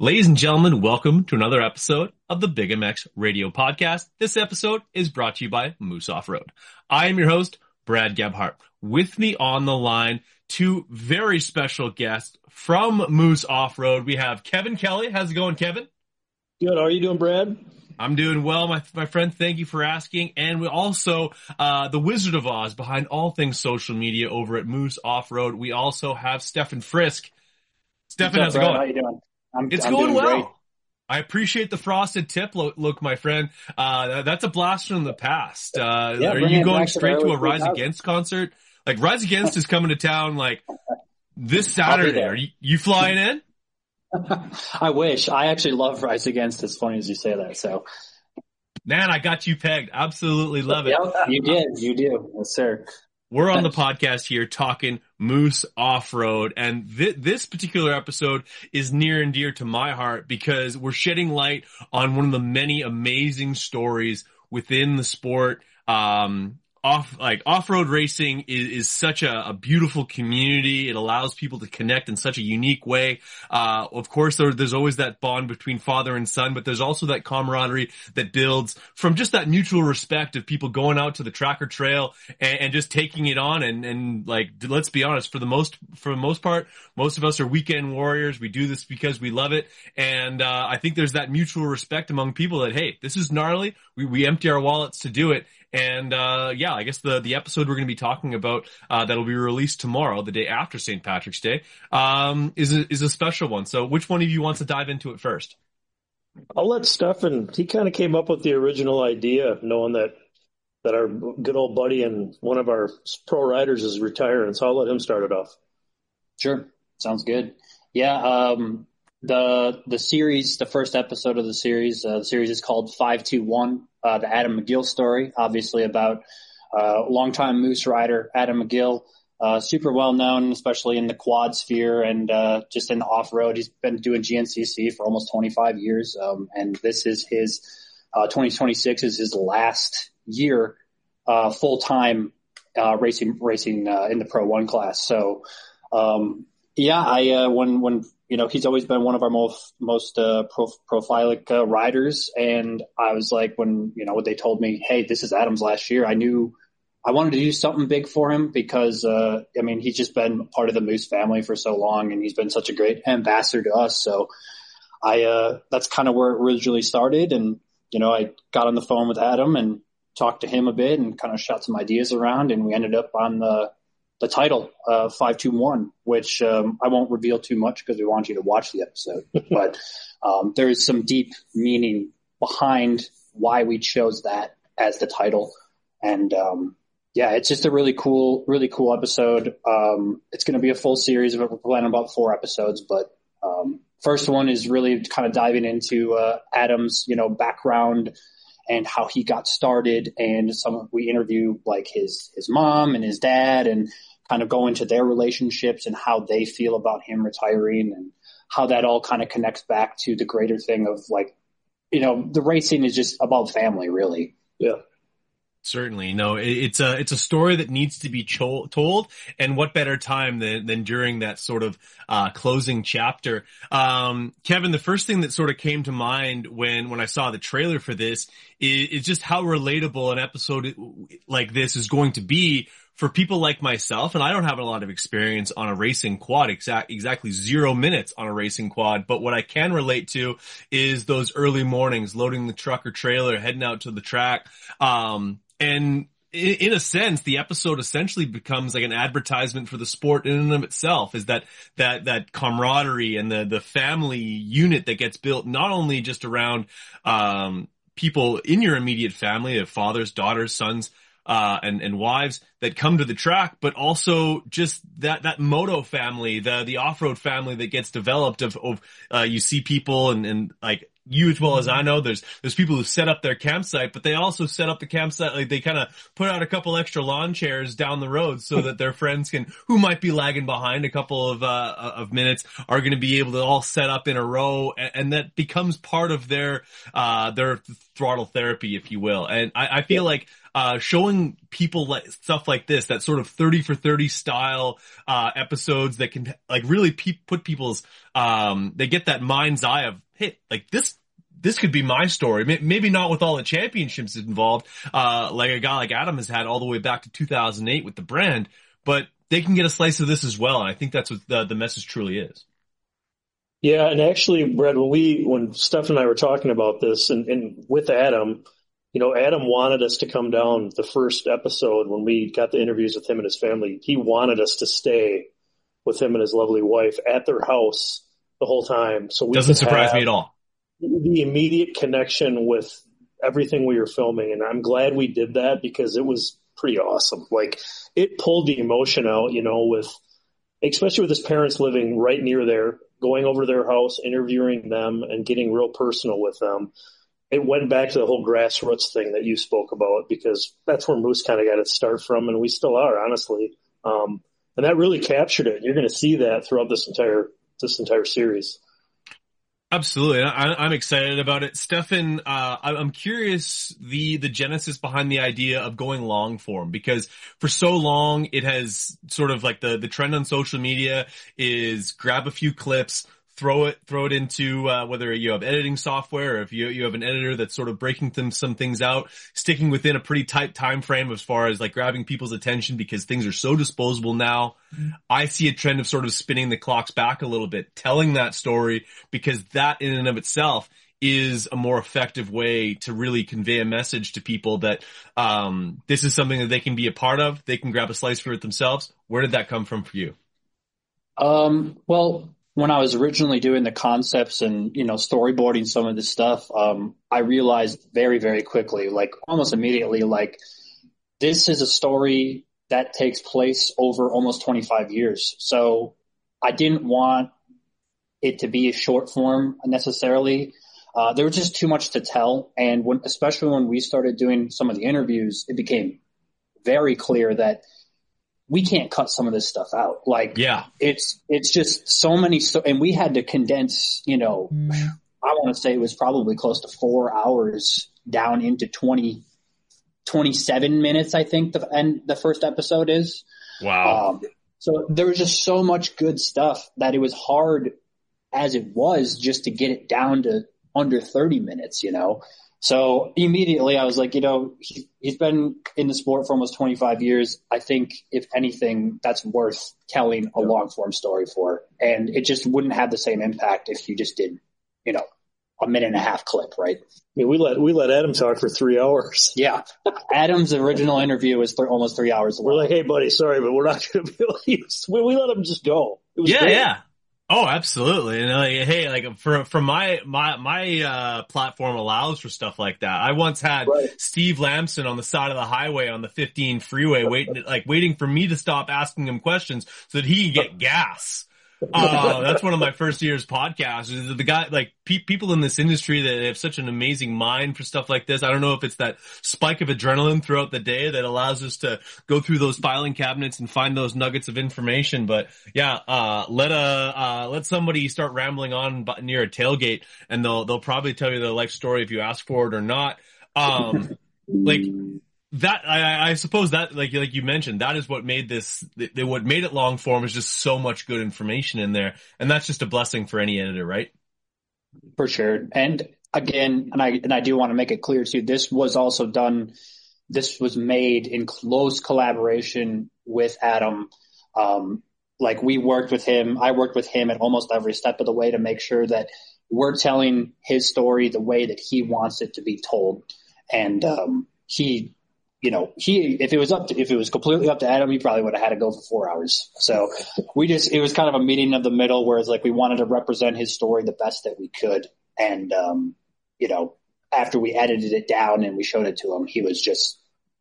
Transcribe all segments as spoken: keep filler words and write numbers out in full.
Ladies and gentlemen, welcome to another episode of the Big M X Radio Podcast. This episode is brought to you by Moose Off-Road. I am your host, Brad Gebhart. With me on the line, two very special guests from Moose Off-Road. We have Kevin Kelly. How's it going, Kevin? Good. How are you doing, Brad? I'm doing well, my my friend. Thank you for asking. And we also, uh, the Wizard of Oz behind all things social media over at Moose Off-Road. We also have Stefan Frisk. Stefan, how's it Brad? going? How you doing? I'm, It's I'm going doing well. great. I appreciate the frosted tip look, look my friend. Uh, that's a blast from the past. Uh, Yeah, are bring you it going back to straight to early a Rise two thousands. Against concert? Like, Rise Against is coming to town, like, this I'll be Saturday. there. Are you, you flying in? I wish. I actually love Rise Against. As funny as you say that. So, Man, I got you pegged. Absolutely love it. yeah, you did. You do. Yes, sir. We're on the podcast here talking Moose Off-Road, and th- this particular episode is near and dear to my heart because we're shedding light on one of the many amazing stories within the sport. Um, off, like off-road racing is, is such a, a beautiful community. It allows people to connect in such a unique way. Uh, of course, there, there's always that bond between father and son, but there's also that camaraderie that builds from just that mutual respect of people going out to the track or trail and, and just taking it on. And, and like, let's be honest, for the most, for the most part, most of us are weekend warriors. We do this because we love it. And, uh, I think there's that mutual respect among people that, hey, this is gnarly. We, we empty our wallets to do it. And, uh, yeah, I guess the, the episode we're going to be talking about, uh, that'll be released tomorrow, the day after Saint Patrick's Day, um, is a, is a special one. So which one of you wants to dive into it first? I'll let Stefan. He kind of came up with the original idea, knowing that that our good old buddy and one of our pro riders is retiring. So I'll let him start it off. Sure. Sounds good. Yeah. Um, the, the series, the first episode of the series, uh, the series is called five two one, uh, the Adam McGill story, obviously about, uh, longtime Moose rider, Adam McGill, uh, super well known, especially in the quad sphere and, uh, just in the off road. He's been doing G N C C for almost twenty-five years. Um, and this is his, uh, twenty twenty-six is his last year, uh, full time, uh, racing, racing, uh, in the Pro One class. So, um, yeah, I, uh, when, when, you know, he's always been one of our most, most, uh, prof- profilic, uh, riders. And I was like, when, you know, when they told me, hey, this is Adam's last year, I knew I wanted to do something big for him because, uh, I mean, he's just been part of the Moose family for so long and he's been such a great ambassador to us. So I, uh, that's kind of where it originally started. And, you know, I got on the phone with Adam and talked to him a bit and kind of shot some ideas around and we ended up on the, the title, uh, five two one, which, um, I won't reveal too much because we want you to watch the episode, but, um, there is some deep meaning behind why we chose that as the title. And, um, yeah, it's just a really cool, really cool episode. Um, it's going to be a full series. We're planning about four episodes, but, um, first one is really kind of diving into, uh, Adam's, you know, background and how he got started. And some, we interview like his, his mom and his dad and kind of go into their relationships and how they feel about him retiring and how that all kind of connects back to the greater thing of like, you know, the racing is just about family, really. Yeah. Certainly. No, it, it's a, it's a story that needs to be cho- told. And what better time than, than during that sort of, uh, closing chapter. Um, Kevin, the first thing that sort of came to mind when, when I saw the trailer for this is, is just how relatable an episode like this is going to be for people like myself. And I don't have a lot of experience on a racing quad, exact, exactly zero minutes on a racing quad. But what I can relate to is those early mornings, loading the truck or trailer, heading out to the track. Um, And in, in a sense, the episode essentially becomes like an advertisement for the sport in and of itself, is that, that, that camaraderie and the, the family unit that gets built not only just around, um, people in your immediate family of fathers, daughters, sons, uh, and, and wives that come to the track, but also just that, that moto family, the, the off-road family that gets developed of, of, uh, you see people and, and like, you as well as I know, there's, there's people who set up their campsite, but they also set up the campsite, like they kind of put out a couple extra lawn chairs down the road so that their friends can, who might be lagging behind a couple of, uh, of minutes, are going to be able to all set up in a row, and, and that becomes part of their, uh, their throttle therapy, if you will. And I, I feel like, uh, showing people like stuff like this, that sort of thirty for thirty style, uh, episodes that can like really pe- put people's, um, they get that mind's eye of, hey, like this, this could be my story. Maybe not with all the championships involved, uh, like a guy like Adam has had all the way back to two thousand eight with the brand, but they can get a slice of this as well. And I think that's what the, the message truly is. Yeah. And actually, Brett, when we, when Steph and I were talking about this and, and with Adam, you know, Adam wanted us to come down the first episode when we got the interviews with him and his family. He wanted us to stay with him and his lovely wife at their house the whole time. So we doesn't surprise me at all. The immediate connection with everything we were filming. And I'm glad we did that because it was pretty awesome. Like it pulled the emotion out, you know, with, especially with his parents living right near there, going over to their house, interviewing them and getting real personal with them. It went back to the whole grassroots thing that you spoke about because that's where Moose kind of got its start from. And we still are, honestly. Um, and that really captured it. You're going to see that throughout this entire, this entire series. Absolutely. I, I'm excited about it. Stefan, uh, I'm curious the, the genesis behind the idea of going long form, because for so long it has sort of like the, the trend on social media is grab a few clips, throw it, throw it into, uh, whether you have editing software or if you, you have an editor that's sort of breaking them, some things out, sticking within a pretty tight time frame as far as like grabbing people's attention because things are so disposable now. Mm-hmm. I see a trend of sort of spinning the clocks back a little bit, telling that story, because that in and of itself is a more effective way to really convey a message to people that, um, this is something that they can be a part of. They can grab a slice for it themselves. Where did that come from for you? Um, well, when I was originally doing the concepts and, you know, storyboarding some of this stuff, um, I realized very, very quickly, like almost immediately, like this is a story that takes place over almost twenty-five years. So I didn't want it to be a short form necessarily. Uh, there was just too much to tell. And when, especially when we started doing some of the interviews, it became very clear that we can't cut some of this stuff out. Like, yeah, it's, it's just so many, so, and we had to condense, you know, mm. I want to say it was probably close to four hours down into twenty, twenty-seven minutes. I think the end, the first episode is. Wow. Um, so there was just so much good stuff that it was hard as it was just to get it down to under thirty minutes, you know? So immediately I was like, you know, he, he's been in the sport for almost twenty-five years. I think if anything, that's worth telling a long form story for. And it just wouldn't have the same impact if you just did, you know, a minute and a half clip, right? I mean, we let, we let Adam talk for three hours. Yeah. Adam's original interview was th- almost three hours long. We're like, hey buddy, sorry, but we're not going to be able to use, we, we let him just go. It was yeah, great. yeah. Oh, absolutely. And like, hey, like for, from my, my, my, uh, platform allows for stuff like that. I once had right. Steve Lamson on the side of the highway on the fifteen freeway waiting, like waiting for me to stop asking him questions so that he could get gas. Uh, that's one of my first year's podcasts. The guy, like pe- people in this industry that have such an amazing mind for stuff like this. I don't know if it's that spike of adrenaline throughout the day that allows us to go through those filing cabinets and find those nuggets of information. But yeah, uh, let a, uh, let somebody start rambling on near a tailgate and they'll, they'll probably tell you their life story if you ask for it or not. Um, like, That, I, I suppose that, like, like you mentioned, that is what made this, th- what made it long form is just so much good information in there. And that's just a blessing for any editor, right? For sure. And again, and I, and I do want to make it clear too, this was also done, this was made in close collaboration with Adam. Um, like we worked with him, I worked with him at almost every step of the way to make sure that we're telling his story the way that he wants it to be told. And, um, he, You know, he, if it was up to, if it was completely up to Adam, he probably would have had to go for four hours. So we just, it was kind of a meeting of the middle where it's like we wanted to represent his story the best that we could. And, um, you know, after we edited it down and we showed it to him, he was just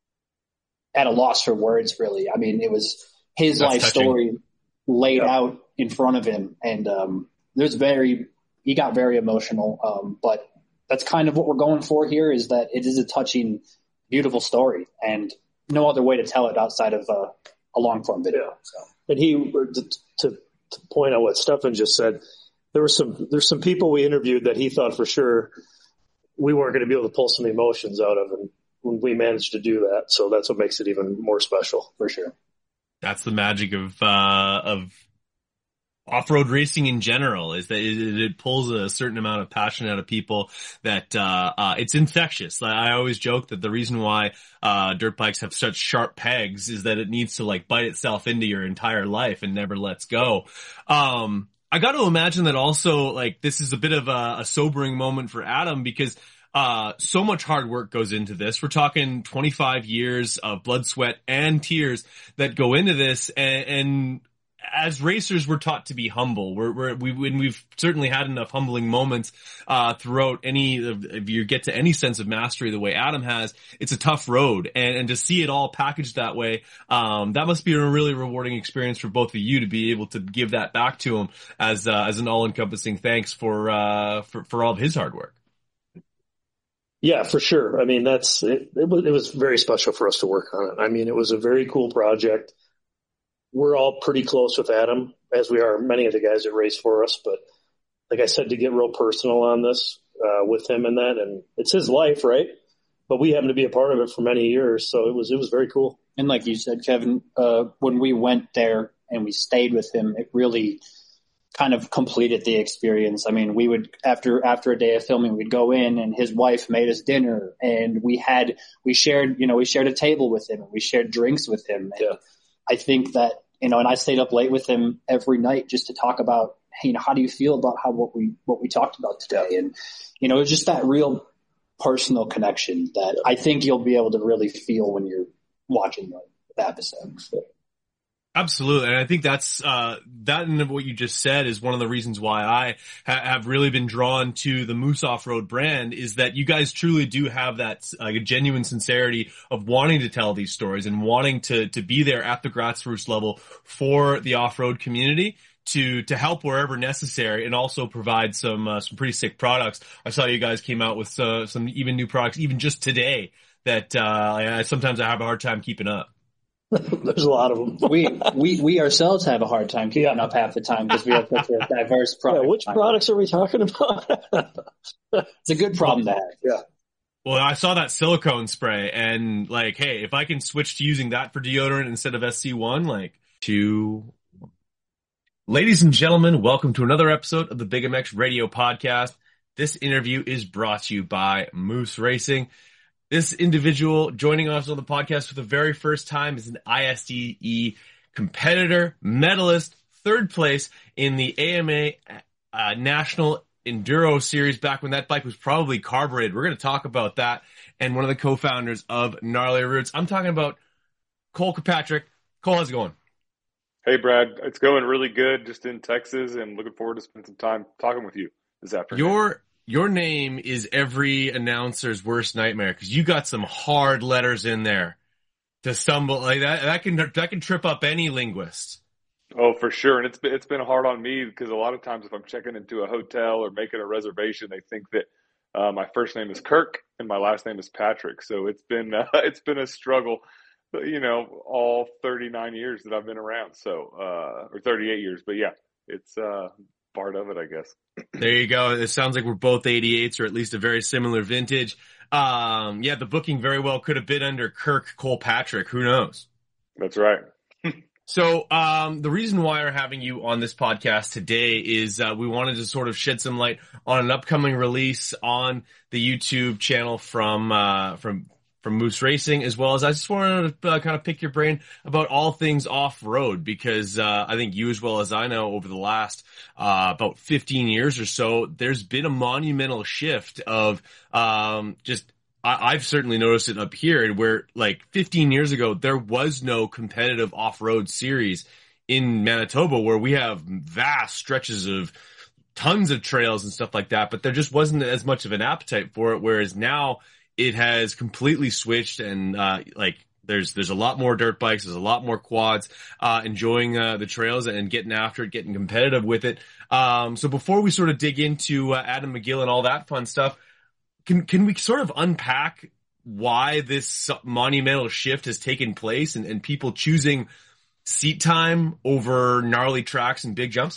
at a loss for words, really. I mean, it was his That's life touching. story laid yeah. out in front of him. And, um, there's very, he got very emotional. Um, but that's kind of what we're going for here, is that it is a touching, beautiful story, and no other way to tell it outside of uh, a long form video. So. And he, to, to, to point out what Stefan just said, there were some, there's some people we interviewed that he thought for sure we weren't going to be able to pull some emotions out of, and we managed to do that. So that's what makes it even more special, for sure. That's the magic of, uh, of off-road racing in general, is that it, it pulls a certain amount of passion out of people that, uh, uh, it's infectious. I always joke that the reason why, uh, dirt bikes have such sharp pegs is that it needs to like bite itself into your entire life and never lets go. Um, I got to imagine that also, like, this is a bit of a, a sobering moment for Adam, because Uh, so much hard work goes into this. We're talking twenty-five years of blood, sweat, and tears that go into this. And, and as racers, we're taught to be humble. We're, we're, we, when we've certainly had enough humbling moments, uh, throughout any of, if you get to any sense of mastery the way Adam has, it's a tough road. And, and to see it all packaged that way, um, that must be a really rewarding experience for both of you to be able to give that back to him as, uh, as an all-encompassing thanks for, uh, for, for all of his hard work. Yeah, for sure. I mean, that's, it, it was, it was very special for us to work on it. I mean, it was a very cool project. We're all pretty close with Adam, as we are many of the guys that race for us. But like I said, to get real personal on this, uh, with him and that, and it's his life, right? But we happen to be a part of it for many years. So it was, it was very cool. And like you said, Kevin, uh, when we went there and we stayed with him, it really kind of completed the experience. I mean, we would, after, after a day of filming, we'd go in and his wife made us dinner, and we had, we shared, you know, we shared a table with him, and we shared drinks with him. And yeah. I think that, you know, and I stayed up late with him every night just to talk about, hey, you know, how do you feel about how, what we, what we talked about today? And, you know, it's just that real personal connection that I think you'll be able to really feel when you're watching the, the episode. So. Absolutely. And I think that's, uh, that and what you just said is one of the reasons why I ha- have really been drawn to the Moose Off-Road brand, is that you guys truly do have that, like, a genuine sincerity of wanting to tell these stories and wanting to, to be there at the grassroots level for the off-road community to, to help wherever necessary, and also provide some, uh, some pretty sick products. I saw you guys came out with, uh, some even new products, even just today, that, uh, I, sometimes I have a hard time keeping up. There's a lot of them. we, we, we ourselves have a hard time keeping yeah. up half the time because we have such a diverse product. Yeah, which line. Products are we talking about? It's a good problem to have. Yeah. Well, I saw that silicone spray, and like, hey, if I can switch to using that for deodorant instead of S C one, like, two. Ladies and gentlemen, welcome to another episode of the Big M X Radio Podcast. This interview is brought to you by Moose Racing. This individual joining us on the podcast for the very first time is an I S D E competitor, medalist, third place in the A M A uh, National Enduro Series back when that bike was probably carbureted. We're going to talk about that, and one of the co-founders of Gnarly Roots. I'm talking about Cole Kirkpatrick. Cole, how's it going? Hey, Brad. It's going really good, just in Texas, and looking forward to spending some time talking with you this afternoon. Your Your name is every announcer's worst nightmare, because you got some hard letters in there to stumble like that. That can that can trip up any linguist. Oh, for sure, and it's been it's been hard on me because a lot of times if I'm checking into a hotel or making a reservation, they think that uh, my first name is Kirk and my last name is Patrick. So it's been uh, it's been a struggle, you know, all thirty-nine years that I've been around. So uh, or thirty-eight years, but yeah, it's uh, part of it, I guess. There you go. It sounds like we're both eighty-eights, or at least a very similar vintage. Um, yeah, the booking very well could have been under Kirk Colpatrick. Who knows? That's right. So um, the reason why we're having you on this podcast today is uh, we wanted to sort of shed some light on an upcoming release on the YouTube channel from uh, from from Moose Racing, as well as I just wanted to uh, kind of pick your brain about all things off-road, because uh, I think you, as well as I know, over the last uh, about fifteen years or so, there's been a monumental shift of um, just I- I've certainly noticed it up here, where like fifteen years ago, there was no competitive off-road series in Manitoba, where we have vast stretches of tons of trails and stuff like that, but there just wasn't as much of an appetite for it, whereas now it has completely switched, and uh like there's there's a lot more dirt bikes, there's a lot more quads uh enjoying uh the trails and getting after it, getting competitive with it. Um so before we sort of dig into uh, Adam McGill and all that fun stuff, can, can we sort of unpack why this monumental shift has taken place and, and people choosing seat time over gnarly tracks and big jumps?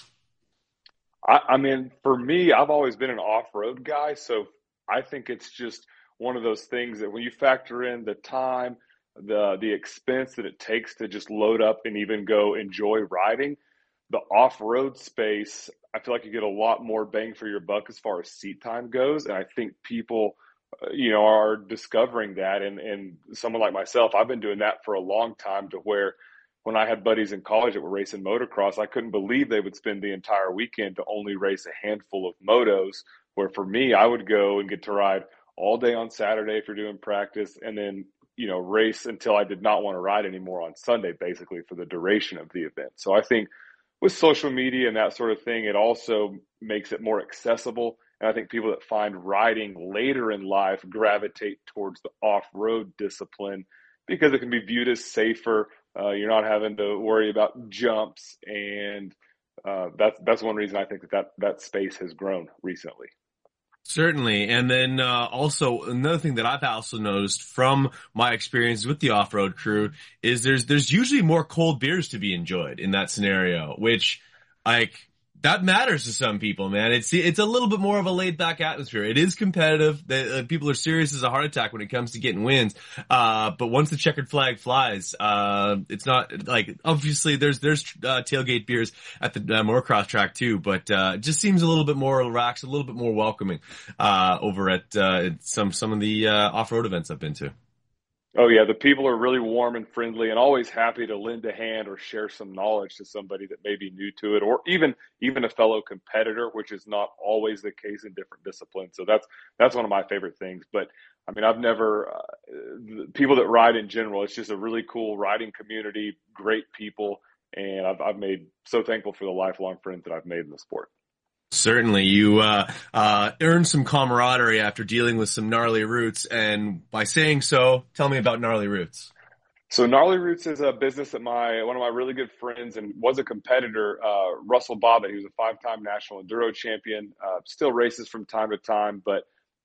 I, I mean, for me, I've always been an off-road guy, so I think it's just one of those things that when you factor in the time, the the expense that it takes to just load up and even go enjoy riding, the off-road space, I feel like you get a lot more bang for your buck as far as seat time goes. And I think people, uh, you know, are discovering that. And, and someone like myself, I've been doing that for a long time, to where when I had buddies in college that were racing motocross, I couldn't believe they would spend the entire weekend to only race a handful of motos, where for me, I would go and get to ride all day on Saturday if you're doing practice, and then, you know, race until I did not want to ride anymore on Sunday, basically for the duration of the event. So I think with social media and that sort of thing, it also makes it more accessible. And I think people that find riding later in life gravitate towards the off-road discipline because it can be viewed as safer. Uh, you're not having to worry about jumps. And uh, that's, that's one reason I think that, that that space has grown recently. Certainly. And then uh, also another thing that I've also noticed from my experience with the off-road crew is there's there's usually more cold beers to be enjoyed in that scenario, which like that matters to some people, man. It's it's a little bit more of a laid-back atmosphere. It is competitive. The, uh, people are serious as a heart attack when it comes to getting wins. Uh, but once the checkered flag flies, uh, it's not like, obviously there's there's uh, tailgate beers at the uh, motocross track too, but uh, it just seems a little bit more relaxed, a little bit more welcoming uh, over at uh, some some of the uh, off-road events I've been to. Oh, yeah. The people are really warm and friendly and always happy to lend a hand or share some knowledge to somebody that may be new to it, or even even a fellow competitor, which is not always the case in different disciplines. So that's that's one of my favorite things. But, I mean, I've never uh, – people that ride in general, it's just a really cool riding community, great people, and I've, I've made – so thankful for the lifelong friends that I've made in the sport. Certainly. You uh uh earned some camaraderie after dealing with some gnarly roots, and by saying so, tell me about Gnarly Roots. So Gnarly Roots is a business that my one of my really good friends and was a competitor, uh, Russell Bobbitt. He was a five-time national enduro champion, uh, still races from time to time, but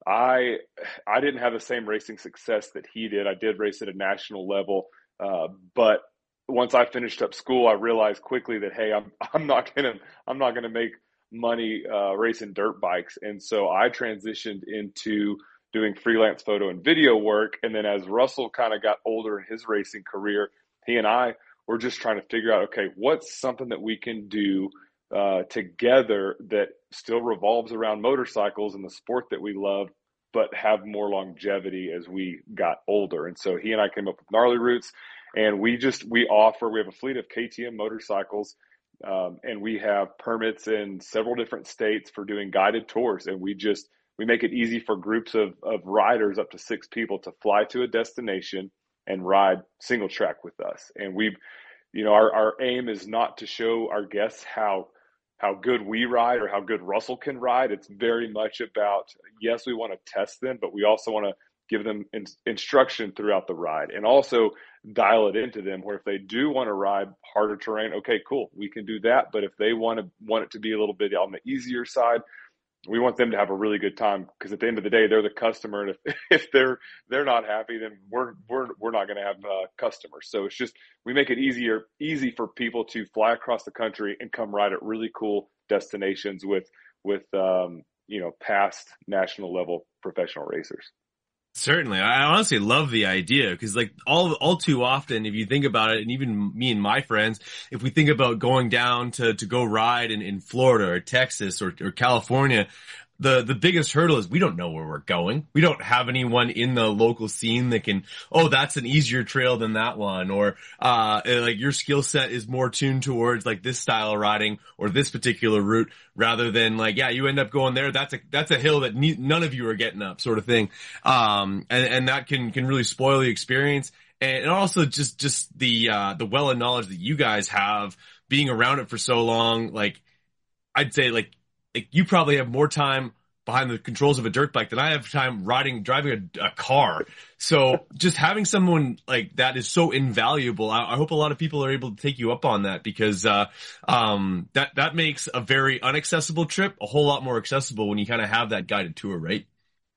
I I didn't have the same racing success that he did. I did race at a national level, uh, but once I finished up school, I realized quickly that hey, I'm I'm not gonna I'm not gonna make money uh, racing dirt bikes. And so I transitioned into doing freelance photo and video work. And then as Russell kind of got older in his racing career, he and I were just trying to figure out, okay, what's something that we can do uh, together that still revolves around motorcycles and the sport that we love, but have more longevity as we got older. And so he and I came up with Gnarly Roots, and we just, we offer, we have a fleet of K T M motorcycles. Um, and we have permits in several different states for doing guided tours. And we just, we make it easy for groups of, of riders up to six people to fly to a destination and ride single track with us. And we've, you know, our, our aim is not to show our guests how, how good we ride or how good Russell can ride. It's very much about, yes, we want to test them, but we also want to give them in, instruction throughout the ride, and also dial it into them where if they do want to ride harder terrain, okay, cool, we can do that. But if they want to want it to be a little bit on the easier side, we want them to have a really good time, because at the end of the day, they're the customer, and if if they're they're not happy, then we're we're we're not going to have uh, customers. So it's just, we make it easier easy for people to fly across the country and come ride at really cool destinations with with um, you know, past national level professional racers. Certainly. I honestly love the idea, because like all, all too often, if you think about it, and even me and my friends, if we think about going down to, to go ride in, in Florida or Texas or, or California, the, the biggest hurdle is we don't know where we're going. We don't have anyone in the local scene that can, oh, that's an easier trail than that one. Or, uh, like your skill set is more tuned towards like this style of riding or this particular route, rather than like, yeah, you end up going there. That's a, that's a hill that ne- none of you are getting up, sort of thing. Um, and, and that can, can really spoil the experience. And also just, just the, uh, the well of knowledge that you guys have being around it for so long. Like, I'd say like, like you probably have more time behind the controls of a dirt bike than I have time riding, driving a, a car. So just having someone like that is so invaluable. I, I hope a lot of people are able to take you up on that, because, uh, um, that, that makes a very inaccessible trip a whole lot more accessible when you kind of have that guided tour, right?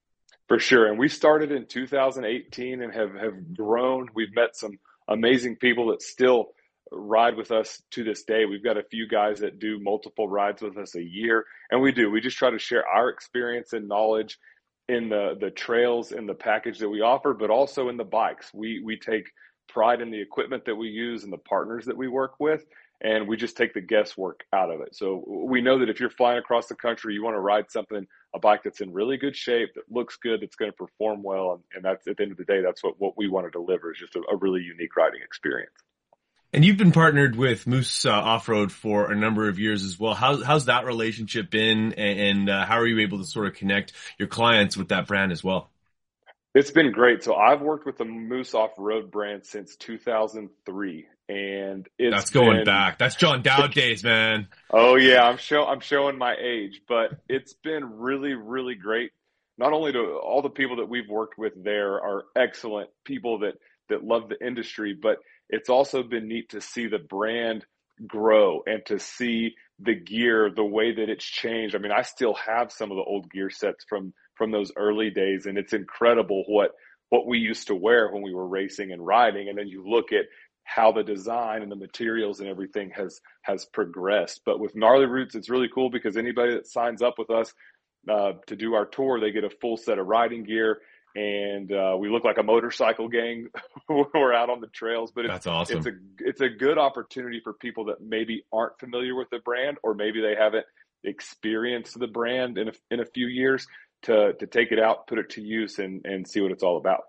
For sure. And we started in two thousand eighteen and have, have grown. We've met some amazing people that still ride with us to this day. We've got a few guys that do multiple rides with us a year. And we do. We just try to share our experience and knowledge in the, the trails and the package that we offer, but also in the bikes. We, we take pride in the equipment that we use and the partners that we work with. And we just take the guesswork out of it. So we know that if you're flying across the country, you want to ride something, a bike that's in really good shape, that looks good, that's going to perform well. And, and that's at the end of the day, that's what, what we want to deliver is just a, a really unique riding experience. And you've been partnered with Moose uh, Off-Road for a number of years as well. How's, how's that relationship been? And, and uh, how are you able to sort of connect your clients with that brand as well? It's been great. So I've worked with the Moose Off-Road brand since two thousand three. And it's That's going been, back. That's John Dowd days, man. Oh yeah, I'm show I'm showing my age, but it's been really, really great. Not only to all the people that we've worked with there are excellent people that that love the industry, but it's also been neat to see the brand grow and to see the gear, the way that it's changed. I mean, I still have some of the old gear sets from from those early days, and it's incredible what what we used to wear when we were racing and riding. And then you look at how the design and the materials and everything has has progressed. But with Gnarly Roots, it's really cool because anybody that signs up with us uh, to do our tour, they get a full set of riding gear, and uh, we look like a motorcycle gang when we're out on the trails. But it's, That's awesome. It's a it's a good opportunity for people that maybe aren't familiar with the brand, or maybe they haven't experienced the brand in a, in a few years, to to take it out, put it to use, and and see what it's all about.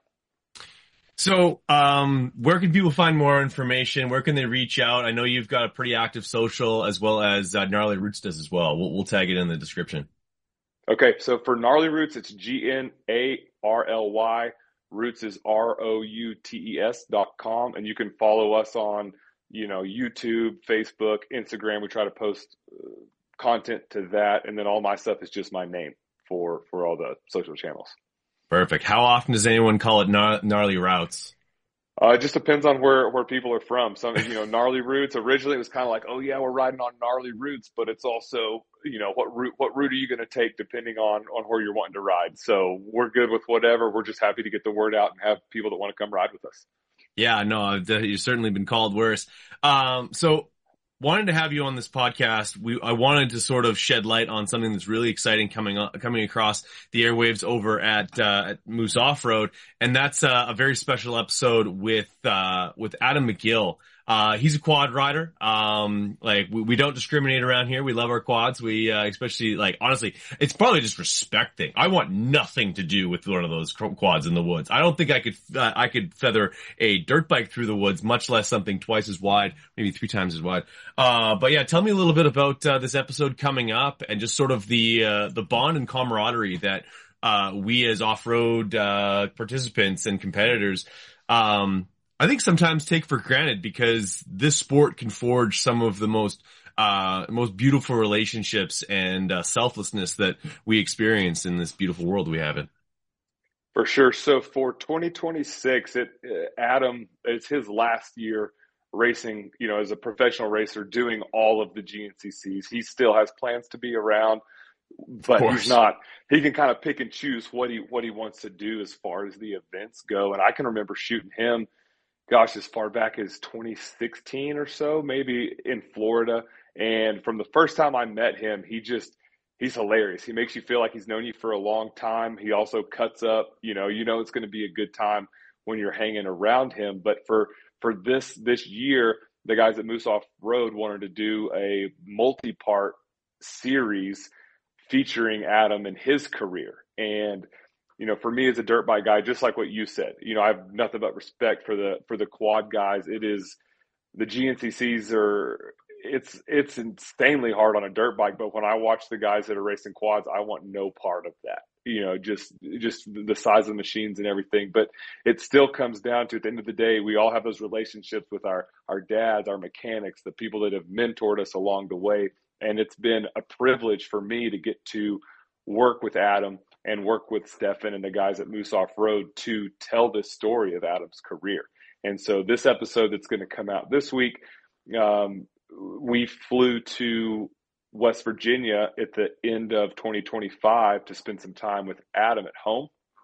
So, um, where can people find more information? Where can they reach out? I know you've got a pretty active social as well as uh, Gnarly Roots does as well. We'll, we'll tag it in the description. Okay, so for Gnarly Roots, it's G N A R L Y. Roots is R O U T E S dot com. And you can follow us on, you know, YouTube, Facebook, Instagram. We try to post uh, content to that. And then all my stuff is just my name for, for all the social channels. Perfect. How often does anyone call it gnar- Gnarly Routes? Uh, it just depends on where, where people are from. Some, you know, Gnarly Roots, originally it was kind of like, oh yeah, we're riding on Gnarly Roots, but it's also, you know, what route, what route are you going to take depending on, on where you're wanting to ride. So we're good with whatever. We're just happy to get the word out and have people that want to come ride with us. Yeah, no, you've certainly been called worse. Um, so wanted to have you on this podcast. We, I wanted to sort of shed light on something that's really exciting coming up, coming across the airwaves over at, uh, at Moose Off-Road. And that's uh, a very special episode with, uh, with Adam McGill. Uh, he's a quad rider. Um, like we, we don't discriminate around here. We love our quads. We, uh, especially like, honestly, it's probably just respect thing. I want nothing to do with one of those quads in the woods. I don't think I could, uh, I could feather a dirt bike through the woods, much less something twice as wide, maybe three times as wide. Uh, but yeah, tell me a little bit about, uh, this episode coming up and just sort of the, uh, the bond and camaraderie that, uh, we as off-road, uh, participants and competitors, um, I think sometimes take for granted, because this sport can forge some of the most, uh, most beautiful relationships and uh, selflessness that we experience in this beautiful world we have in. For sure. So for twenty twenty-six, it, uh, Adam, it's his last year racing, you know, as a professional racer, doing all of the G N C Cs. He still has plans to be around, but he's not, he can kind of pick and choose what he, what he wants to do as far as the events go. And I can remember shooting him, gosh, as far back as twenty sixteen or so, maybe in Florida. And from the first time I met him, he just, he's hilarious. He makes you feel like he's known you for a long time. He also cuts up, you know, you know, it's going to be a good time when you're hanging around him. But for, for this, this year, the guys at Moose Off-Road wanted to do a multi-part series featuring Adam and his career. And you know, for me as a dirt bike guy, just like what you said, you know, I have nothing but respect for the, for the quad guys. It is, the G N C Cs are, it's, it's insanely hard on a dirt bike. But when I watch the guys that are racing quads, I want no part of that, you know, just, just the size of the machines and everything. But it still comes down to, at the end of the day, we all have those relationships with our, our dads, our mechanics, the people that have mentored us along the way. And it's been a privilege for me to get to work with Adam and work with Stefan and the guys at Moose Off-Road to tell this story of Adam's career. And so this episode that's going to come out this week, um, we flew to West Virginia at the end of twenty twenty-five to spend some time with Adam at home.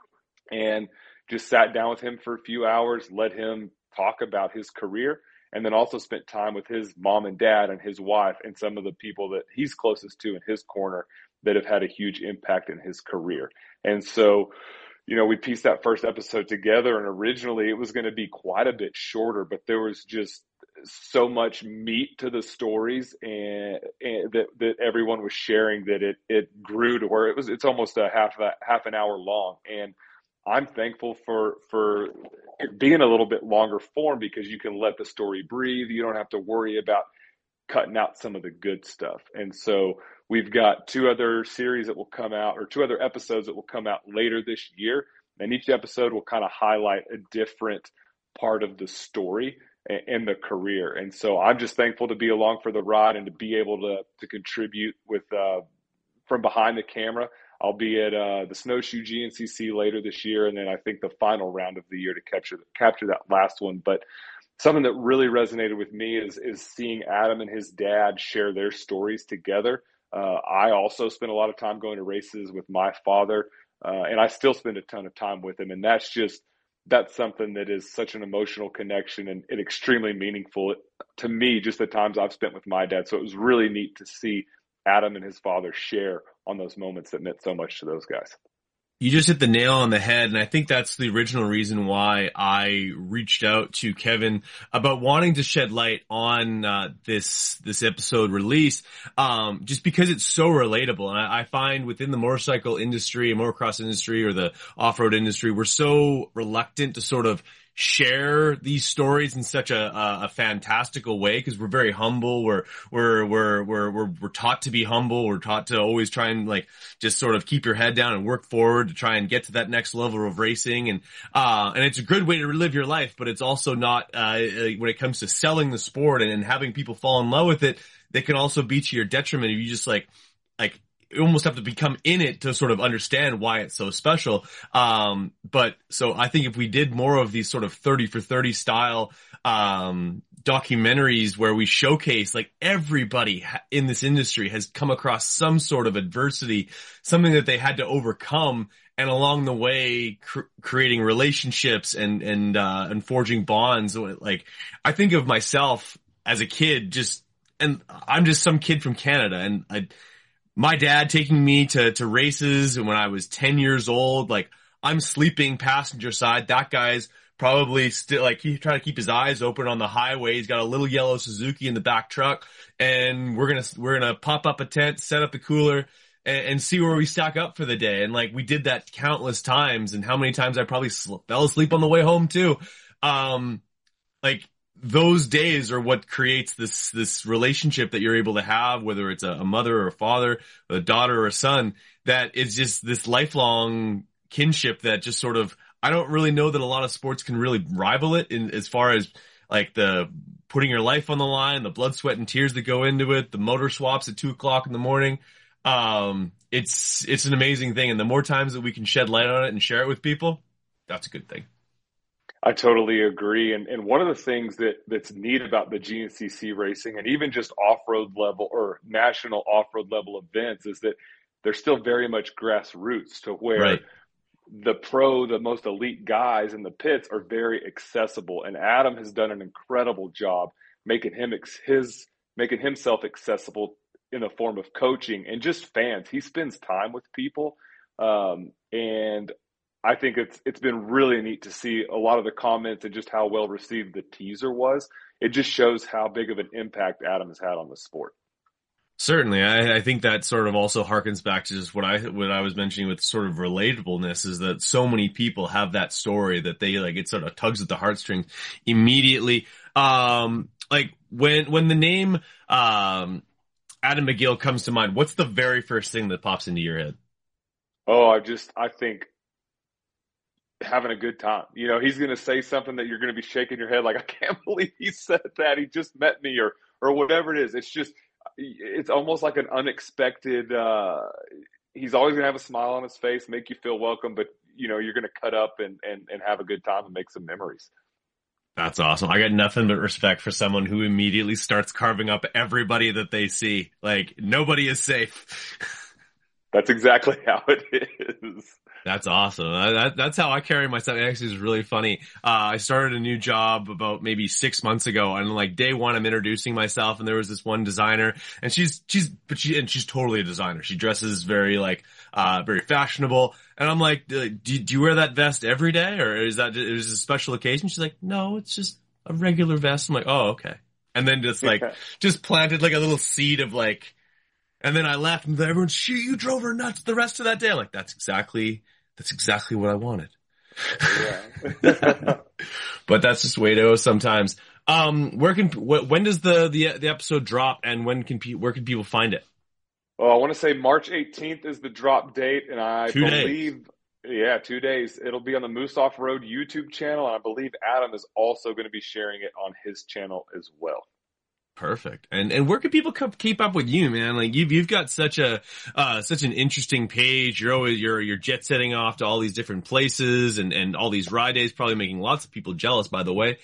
and just sat down with him for a few hours, let him talk about his career, and then also spent time with his mom and dad and his wife and some of the people that he's closest to in his corner that have had a huge impact in his career. And so, you know, we pieced that first episode together, and originally it was going to be quite a bit shorter, but there was just so much meat to the stories and, and that, that everyone was sharing that it, it grew to where it was, it's almost a half, a half an hour long. And I'm thankful for, for it being a little bit longer form because you can let the story breathe. You don't have to worry about cutting out some of the good stuff. And so we've got two other series that will come out, or two other episodes that will come out later this year. And each episode will kind of highlight a different part of the story and the career. And so I'm just thankful to be along for the ride and to be able to, to contribute with, uh, from behind the camera. I'll be at, uh, the Snowshoe G N C C later this year. And then I think the final round of the year to capture, capture that last one. But something that really resonated with me is, is seeing Adam and his dad share their stories together. Uh, I also spent a lot of time going to races with my father, uh, and I still spend a ton of time with him. And that's just, that's something that is such an emotional connection and, and extremely meaningful to me, just the times I've spent with my dad. So it was really neat to see Adam and his father share on those moments that meant so much to those guys. You just hit the nail on the head, and I think that's the original reason why I reached out to Kevin about wanting to shed light on uh, this this episode release, um, just because it's so relatable. And I, I find within the motorcycle industry, motocross industry, or the off-road industry, we're so reluctant to sort of share these stories in such a, a, a fantastical way because we're very humble. We're, we're, we're, we're, we're, we're taught to be humble. We're taught to always try and like just sort of keep your head down and work forward to try and get to that next level of racing. And, uh, and it's a good way to live your life, but it's also not, uh, when it comes to selling the sport and, and having people fall in love with it, they can also be to your detriment if you just like, like, you almost have to become in it to sort of understand why it's so special. Um, but so I think if we did more of these sort of thirty for thirty style, um, documentaries where we showcase like everybody in this industry has come across some sort of adversity, something that they had to overcome. And along the way, cr- creating relationships and, and, uh, and forging bonds. Like I think of myself as a kid, just, and I'm just some kid from Canada, and I, my dad taking me to, to races when I was ten years old, like I'm sleeping passenger side. That guy's probably still like, he's trying to keep his eyes open on the highway. He's got a little yellow Suzuki in the back truck, and we're going to, we're going to pop up a tent, set up the cooler and, and see where we stack up for the day. And like we did that countless times, and how many times I probably sl- fell asleep on the way home too. Um, like, those days are what creates this, this relationship that you're able to have, whether it's a, a mother or a father, a daughter or a son, that is just this lifelong kinship that just sort of, I don't really know that a lot of sports can really rival it in as far as like the putting your life on the line, the blood, sweat and tears that go into it, the motor swaps at two o'clock in the morning. Um, it's, it's an amazing thing. And the more times that we can shed light on it and share it with people, that's a good thing. I totally agree. And and one of the things that, that's neat about the G N C C racing and even just off-road level or national off-road level events is that they're still very much grassroots, to where right. the pro, the most elite guys in the pits are very accessible. And Adam has done an incredible job making him ex- his making himself accessible in the form of coaching and just fans. He spends time with people. Um, and I think it's it's been really neat to see a lot of the comments and just how well received the teaser was. It just shows how big of an impact Adam has had on the sport. Certainly. I, I think that sort of also harkens back to just what I, what I was mentioning with sort of relatableness, is that so many people have that story that they like, it sort of tugs at the heartstrings immediately. Um, like when, when the name, um, Adam McGill comes to mind, what's the very first thing that pops into your head? Oh, I just, I think having a good time. You know, he's going to say something that you're going to be shaking your head like, I can't believe he said that. He just met me, or, or whatever it is. It's just, it's almost like an unexpected, uh, he's always going to have a smile on his face, make you feel welcome, but you know, you're going to cut up and, and, and have a good time and make some memories. That's awesome. I got nothing but respect for someone who immediately starts carving up everybody that they see. Like, nobody is safe. That's exactly how it is. That's awesome. Uh, that, that's how I carry myself. It actually is really funny. Uh, I started a new job about maybe six months ago, and like day one, I'm introducing myself, and there was this one designer, and she's, she's, but she, and she's totally a designer. She dresses very like, uh, very fashionable. And I'm like, do, do you wear that vest every day, or is that, is it a special occasion? She's like, no, it's just a regular vest. I'm like, oh, okay. And then just like, just planted like a little seed of like, and then I left, and everyone's, she, you drove her nuts the rest of that day. I'm like, that's exactly, that's exactly what I wanted. Yeah. But that's just the way it goes sometimes. Um, where can, wh- when does the, the, the episode drop, and when can pe- where can people find it? Well, I want to say March eighteenth is the drop date, and I two believe, days. yeah, two days. It'll be on the Moose Off Road YouTube channel, and I believe Adam is also going to be sharing it on his channel as well. Perfect. And and where can people co- keep up with you, man? Like you've you've got such a uh such an interesting page. You're always you're you're jet setting off to all these different places and and all these ride days, probably making lots of people jealous, by the way.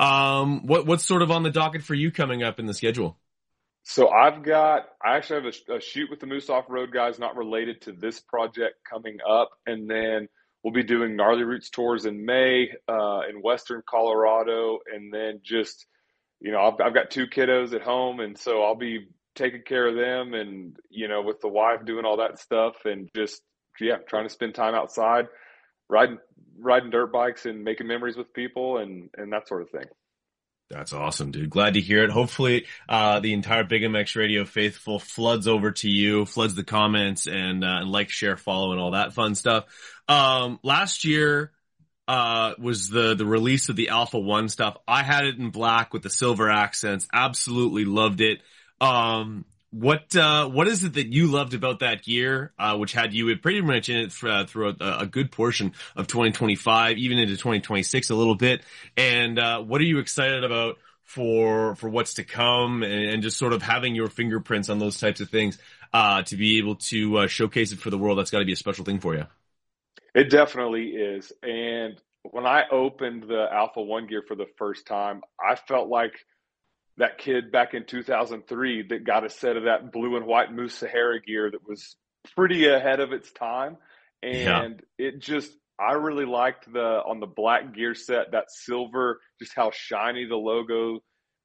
Um what what's sort of on the docket for you coming up in the schedule? So I've got I actually have a, a shoot with the Moose Off Road guys not related to this project coming up, and then we'll be doing Gnarly Roots tours in May uh in Western Colorado, and then just you know, I've, I've got two kiddos at home, and so I'll be taking care of them and, you know, with the wife doing all that stuff and just, yeah, trying to spend time outside, riding, riding dirt bikes and making memories with people and, and that sort of thing. That's awesome, dude. Glad to hear it. Hopefully, uh, the entire Big M X Radio faithful floods over to you, floods the comments and, uh, and like, share, follow and all that fun stuff. Um, last year, uh, was the, the release of the Alpha One stuff. I had it in black with the silver accents. Absolutely loved it. Um, what, uh, what is it that you loved about that gear, uh, which had you pretty much in it for, uh, throughout a, a good portion of twenty twenty-five, even into twenty twenty-six a little bit? And, uh, what are you excited about for, for what's to come and, and just sort of having your fingerprints on those types of things, uh, to be able to, uh, showcase it for the world? That's got to be a special thing for you. It definitely is. And when I opened the Alpha One gear for the first time, I felt like that kid back in two thousand three that got a set of that blue and white Moose Sahara gear that was pretty ahead of its time. And yeah. it just, I really liked the, on the black gear set, that silver, just how shiny the logo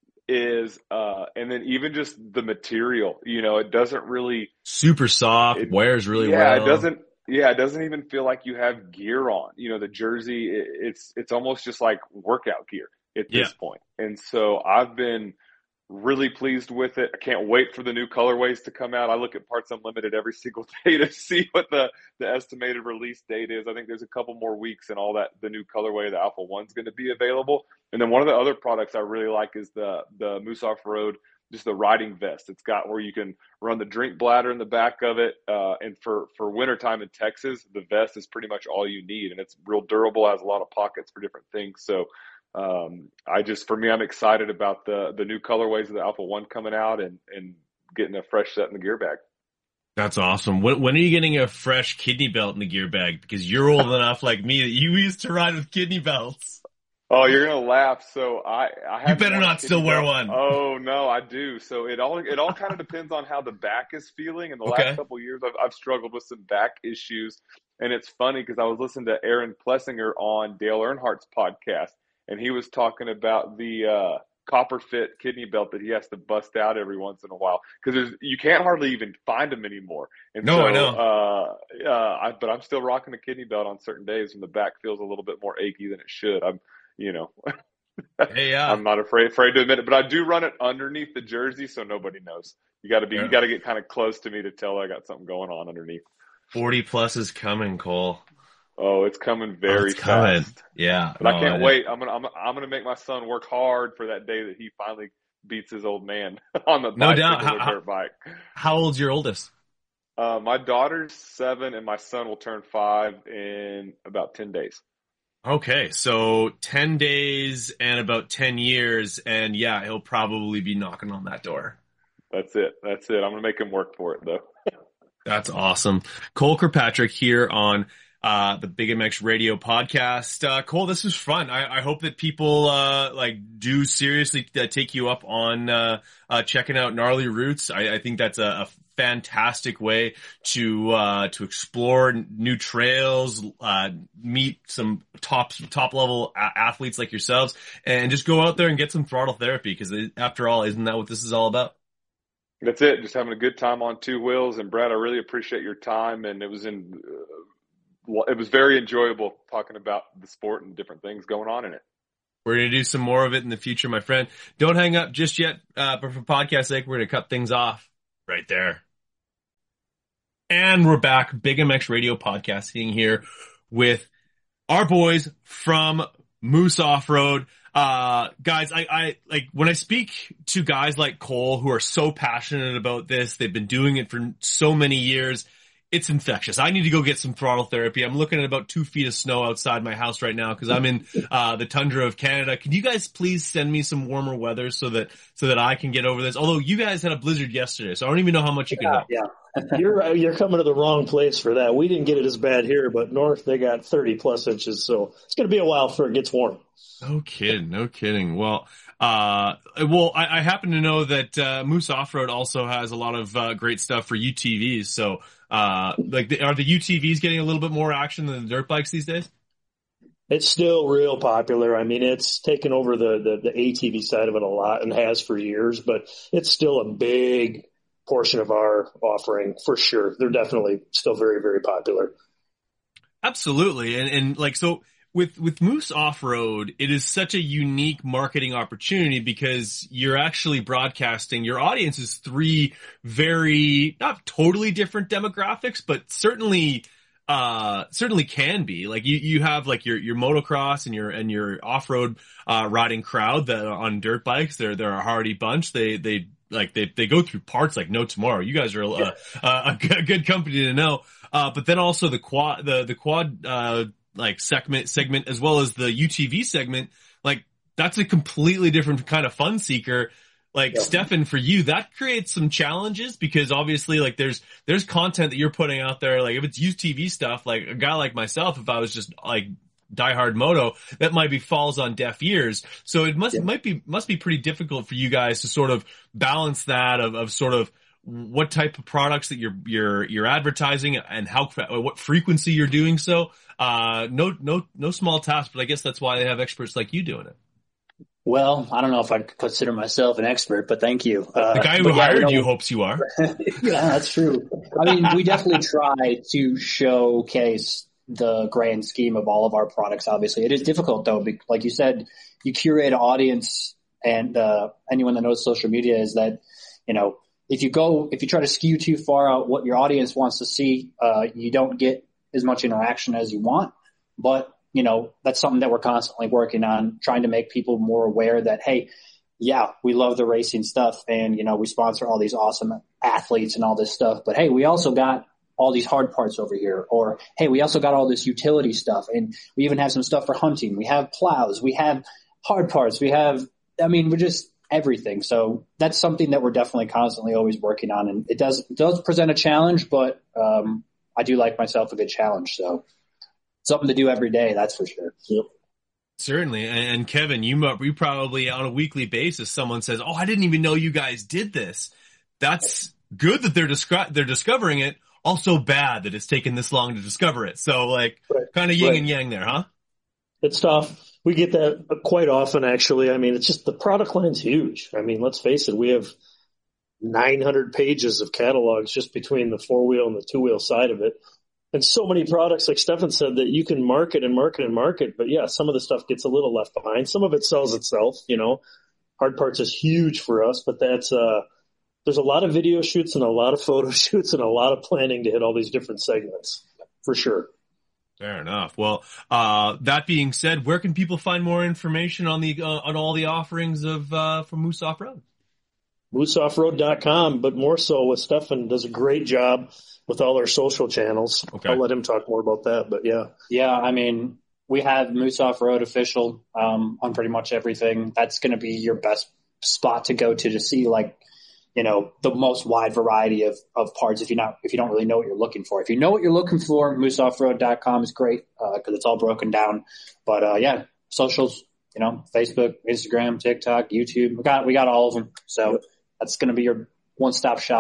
is. Uh, and then even just the material, you know, it doesn't really. Super soft, it, wears really yeah, well. Yeah, it doesn't. Yeah, it doesn't even feel like you have gear on. You know, the jersey, it, it's it's almost just like workout gear at this yeah. point. And so I've been really pleased with it. I can't wait for the new colorways to come out. I look at Parts Unlimited every single day to see what the, the estimated release date is. I think there's a couple more weeks and all that, the new colorway of the Alpha One is going to be available. And then one of the other products I really like is the, the Moose Off Road, just the riding vest. It's got where you can run the drink bladder in the back of it. Uh, and for, for wintertime in Texas, the vest is pretty much all you need. And it's real durable, has a lot of pockets for different things. So um, I just, for me, I'm excited about the, the new colorways of the Alpha One coming out and, and getting a fresh set in the gear bag. That's awesome. When, when are you getting a fresh kidney belt in the gear bag? Because you're old enough like me that you used to ride with kidney belts. Oh, you're gonna laugh. So I, I have. You better not still wear one. Oh no, I do. So it all, it all kind of depends on how the back is feeling. In the okay. last couple of years, I've, I've struggled with some back issues, and it's funny because I was listening to Aaron Plessinger on Dale Earnhardt's podcast, and he was talking about the uh, copper fit kidney belt that he has to bust out every once in a while because you can't hardly even find them anymore. And no, so, I know. Uh, uh, I, but I'm still rocking the kidney belt on certain days when the back feels a little bit more achy than it should. I'm You know, hey, yeah. I'm not afraid afraid to admit it, but I do run it underneath the jersey, so nobody knows. You got to be, yeah. you got to get kind of close to me to tell I got something going on underneath. Forty plus is coming, Cole. Oh, it's coming very oh, it's coming. fast. Yeah, but no, I can't I wait. I'm gonna, I'm, I'm gonna make my son work hard for that day that he finally beats his old man on the no doubt. How, how, dirt bike. How old's your oldest? Uh, my daughter's seven, and my son will turn five in about ten days. Okay, so ten days and about ten years, and yeah, he'll probably be knocking on that door. That's it. That's it. I'm going to make him work for it, though. That's awesome. Cole Kirkpatrick here on uh the Big M X Radio podcast. Uh Cole, this was fun. I, I hope that people uh like do seriously uh, take you up on uh, uh checking out Gnarly Roots. I, I think that's a, a fantastic way to, uh, to explore new trails, uh, meet some top, top level a- athletes like yourselves, and just go out there and get some throttle therapy. Cause after all, isn't that what this is all about? That's it. Just having a good time on two wheels. And Brad, I really appreciate your time. And it was in, uh, it was very enjoyable talking about the sport and different things going on in it. We're going to do some more of it in the future, my friend. Don't hang up just yet. Uh, but for podcast sake, we're going to cut things off right there. And we're back. Big M X Radio podcasting here with our boys from Moose Off-Road. Uh, guys, I, I, like, when I speak to guys like Cole who are so passionate about this, they've been doing it for so many years, it's infectious. I need to go get some throttle therapy. I'm looking at about two feet of snow outside my house right now because I'm in, uh, the tundra of Canada. Can you guys please send me some warmer weather so that, so that I can get over this? Although you guys had a blizzard yesterday, so I don't even know how much you yeah, can help. Yeah. You're you're coming to the wrong place for that. We didn't get it as bad here, but north they got thirty plus inches, so it's going to be a while before it gets warm. No kidding, no kidding. Well, uh, well, I, I happen to know that uh, Moose Off-Road also has a lot of uh, great stuff for U T Vs. So, uh, like, the, are the U T Vs getting a little bit more action than the dirt bikes these days? It's still real popular. I mean, it's taken over the, the, the A T V side of it a lot and has for years, but it's still a big portion of our offering for sure. They're definitely still very, very popular. Absolutely. And, and like, so with, with Moose Off-Road, it is such a unique marketing opportunity because you're actually broadcasting. Your audience is three very, not totally different demographics, but certainly, uh, certainly can be. Like you, you have like your, your motocross and your, and your off-road, uh, riding crowd that on dirt bikes. They're, they're a hardy bunch. They, they, like they, they go through parts like no tomorrow. You guys are a, yeah. a, a, a good company to know. Uh, but then also the quad, the, the quad, uh, like segment, segment, as well as the U T V segment, like that's a completely different kind of fun seeker. Like yeah. Stefan, for you, that creates some challenges because obviously like there's, there's content that you're putting out there. Like if it's U T V stuff, like a guy like myself, if I was just like, diehard moto, that might be falls on deaf ears. So it must, yeah. might be, must be pretty difficult for you guys to sort of balance that of, of sort of what type of products that you're, you're, you're advertising and how, what frequency you're doing so. Uh, no, no, no small task, but I guess that's why they have experts like you doing it. Well, I don't know if I'd consider myself an expert, but thank you. Uh, the guy who hired yeah, you, know, you hopes you are. Yeah, that's true. I mean, we definitely try to showcase the grand scheme of all of our products. Obviously it is difficult though. Like you said, you curate an audience and, uh, anyone that knows social media is that, you know, if you go, if you try to skew too far out what your audience wants to see, uh, you don't get as much interaction as you want, but you know, that's something that we're constantly working on, trying to make people more aware that, hey, yeah, we love the racing stuff and, you know, we sponsor all these awesome athletes and all this stuff, but hey, we also got all these hard parts over here, or, hey, we also got all this utility stuff and we even have some stuff for hunting. We have plows, we have hard parts, we have, I mean, we're just everything. So that's something that we're definitely constantly always working on. And it does, it does present a challenge, but, um, I do like myself a good challenge. So something to do every day. That's for sure. Yep. Certainly. And Kevin, you, you probably on a weekly basis, someone says, oh, I didn't even know you guys did this. That's good that they're descri- they're discovering it. Also bad that it's taken this long to discover it. So like right. kind of yin right. and yang there, huh? It's tough. We get that quite often, actually. I mean, it's just the product line's huge. I mean, let's face it. We have nine hundred pages of catalogs just between the four wheel and the two wheel side of it. And so many products, like Stefan said, that you can market and market and market. But yeah, some of the stuff gets a little left behind. Some of it sells itself, you know, hard parts is huge for us, but that's, uh, there's a lot of video shoots and a lot of photo shoots and a lot of planning to hit all these different segments for sure. Fair enough. Well, uh, that being said, where can people find more information on the, uh, on all the offerings of, uh, from Moose Off-Road? moose off road dot com, but more so with Stefan does a great job with all our social channels. Okay. I'll let him talk more about that, but yeah. Yeah. I mean, we have Moose Off-Road official, um, on pretty much everything. That's going to be your best spot to go to, to see like, you know, the most wide variety of, of parts if you're not, if you don't really know what you're looking for. If you know what you're looking for, moose off road dot com is great, uh, cause it's all broken down. But, uh, yeah, socials, you know, Facebook, Instagram, TikTok, YouTube, we got, we got all of them. So that's going to be your one-stop shop,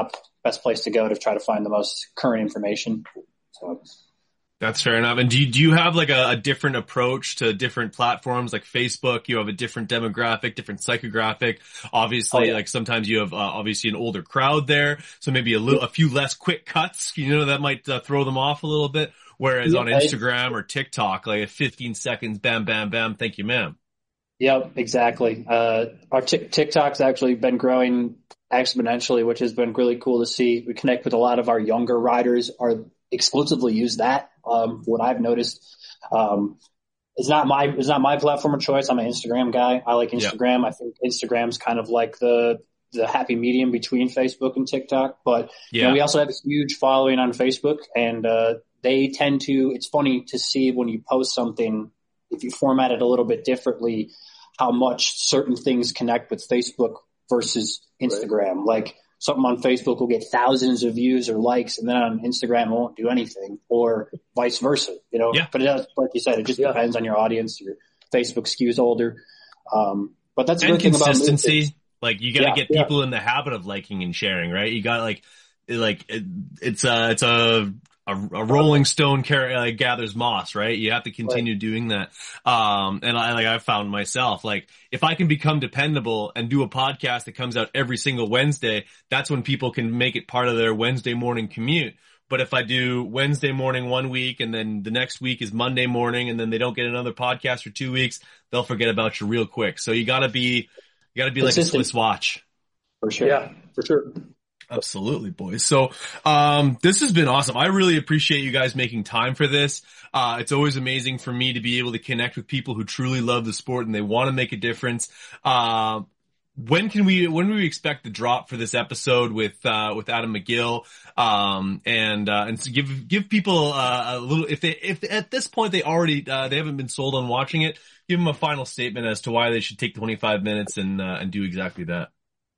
best place to go to try to find the most current information. So. That's fair enough. And do you, do you have like a, a different approach to different platforms like Facebook? You have a different demographic, different psychographic. Obviously, oh, yeah. like sometimes you have uh, obviously an older crowd there. So maybe a little, a few less quick cuts, you know, that might uh, throw them off a little bit. Whereas yeah, on Instagram I, or TikTok, like fifteen seconds, bam, bam, bam. Thank you, ma'am. Yep, exactly. Uh, our t- TikTok's actually been growing exponentially, which has been really cool to see. We connect with a lot of our younger riders are exclusively use that. Um, what I've noticed, um, it's not my, it's not my platform of choice. I'm an Instagram guy. I like Instagram. Yep. I think Instagram's kind of like the, the happy medium between Facebook and TikTok, but yeah. you know, we also have a huge following on Facebook, and, uh, they tend to, it's funny to see when you post something, if you format it a little bit differently, how much certain things connect with Facebook versus Instagram. Right. Like, something on Facebook will get thousands of views or likes, and then on Instagram it won't do anything, or vice versa, you know? Yeah. But it does, like you said, it just yeah. depends on your audience. Your Facebook skews older. Um, but that's a and good thing about consistency. Like, you gotta yeah, get yeah. people in the habit of liking and sharing, right? You got like, like, it, it's a, it's a, A, a rolling stone car- uh, gathers moss, right? You have to continue right. doing that. Um, and I, like, I've found myself, like, if I can become dependable and do a podcast that comes out every single Wednesday, that's when people can make it part of their Wednesday morning commute. But if I do Wednesday morning one week and then the next week is Monday morning and then they don't get another podcast for two weeks, they'll forget about you real quick. So you gotta be, you gotta be like a Swiss watch. For sure. Yeah, for sure. Absolutely, boys. So, um, this has been awesome. I really appreciate you guys making time for this. Uh, it's always amazing for me to be able to connect with people who truly love the sport and they want to make a difference. Uh, when can we, when do we expect the drop for this episode with, uh, with Adam McGill? Um, and, uh, and so give, give people, uh, a little, if they, if at this point they already, uh, they haven't been sold on watching it, give them a final statement as to why they should take twenty-five minutes and, uh, and do exactly that.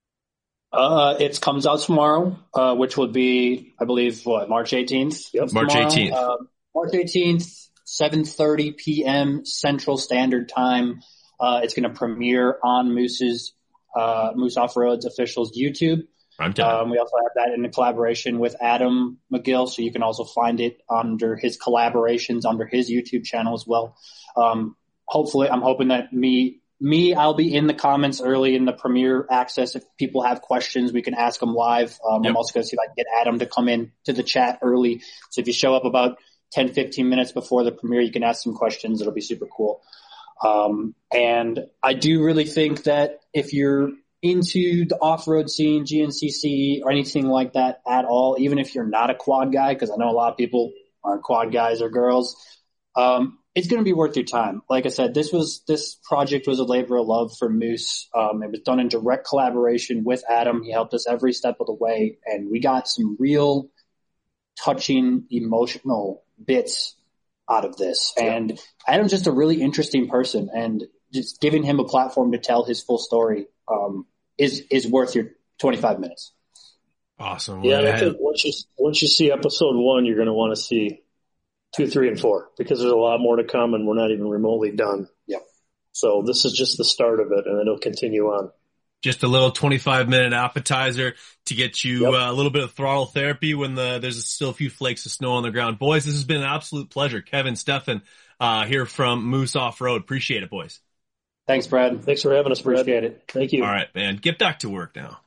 Uh, it comes out tomorrow, uh, which would be, I believe, what, March eighteenth? Yep. March eighteenth. Uh, March eighteenth, seven thirty p.m. Central Standard Time. Uh, it's going to premiere on Moose's, uh, Moose Off-Road's official's YouTube. I'm done. Um, we also have that in a collaboration with Adam McGill, so you can also find it under his collaborations under his YouTube channel as well. Um, hopefully, I'm hoping that me, Me, I'll be in the comments early in the premiere access. If people have questions, we can ask them live. Um, yep. I'm also going to see if I can get Adam to come in to the chat early. So if you show up about ten, fifteen minutes before the premiere, you can ask some questions. It'll be super cool. Um, and I do really think that if you're into the off-road scene, G N C C or anything like that at all, even if you're not a quad guy, because I know a lot of people aren't quad guys or girls, um, it's going to be worth your time. Like I said, this was, this project was a labor of love for Moose. Um, it was done in direct collaboration with Adam. He helped us every step of the way, and we got some real touching, emotional bits out of this. Yeah. And Adam's just a really interesting person, and just giving him a platform to tell his full story, um, is, is worth your twenty-five minutes. Awesome. Yeah. I think once you, once you see episode one, you're going to want to see two, three, and four, because there's a lot more to come and we're not even remotely done. Yep. So this is just the start of it, and then it'll continue on. Just a little twenty-five minute appetizer to get you Yep. uh, a little bit of throttle therapy when the, there's still a few flakes of snow on the ground. Boys, this has been an absolute pleasure. Kevin, Stefan, uh, here from Moose Off-Road. Appreciate it, boys. Thanks, Brad. Thanks for having us, Brad. Appreciate it. Thank you. All right, man. Get back to work now.